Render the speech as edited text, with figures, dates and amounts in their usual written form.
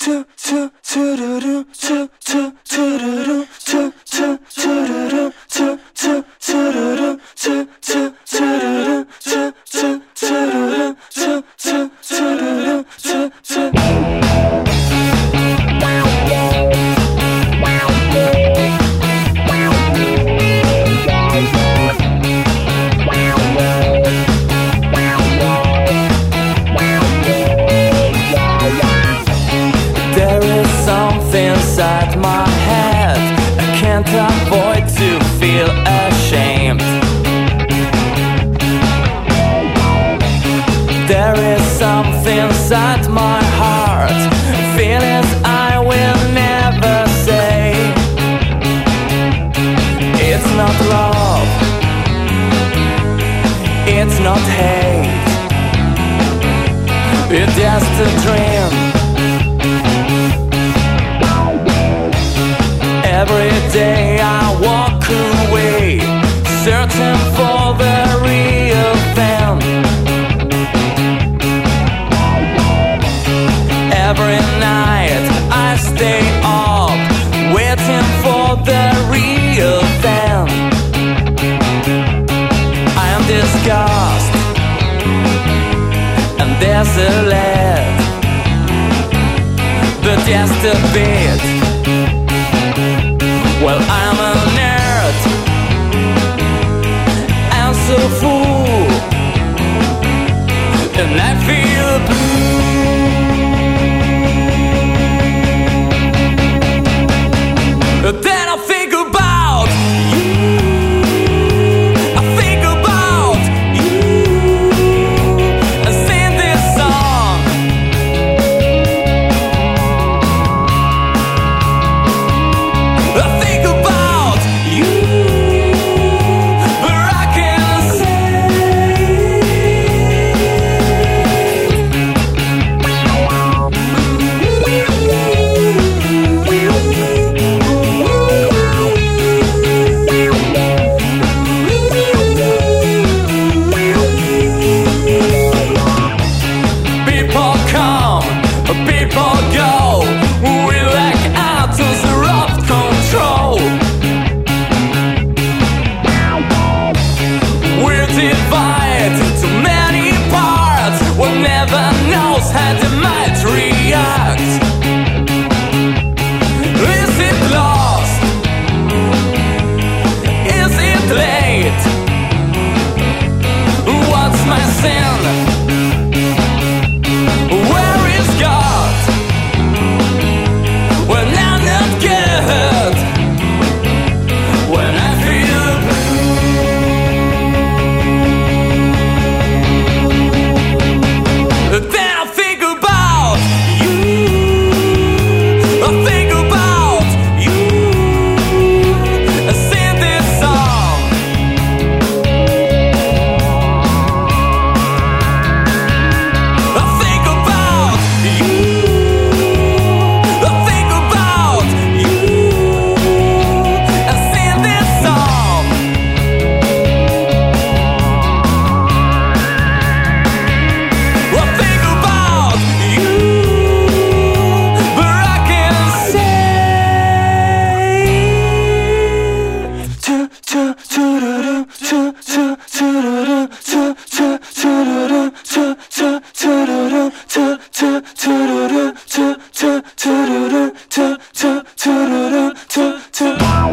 Inside my head, I can't avoid to feel ashamed. There is something inside my heart, feelings I will never say. It's not love, it's not hate, it's just a dream. Every day I walk away, searching for the real thing. Every night I stay up, waiting for the real thing. I am disgusted and desolate, but just a bit. Well, I'm a nerd, I'm so full, and I feel blue. Then I think about you, I think about you, I sing this song. I think about you, but I can't say. People come, people go, we lack atoms of control. We're divided into many parts, one never knows how they might react. Is it lost? Is it late? What's my sin? Where is God? When I'm not good, when I feel blue. Then I think about you, I think about you, I sing this song. I think about you, I think about you, I sing this song. I think about you, but I can't say.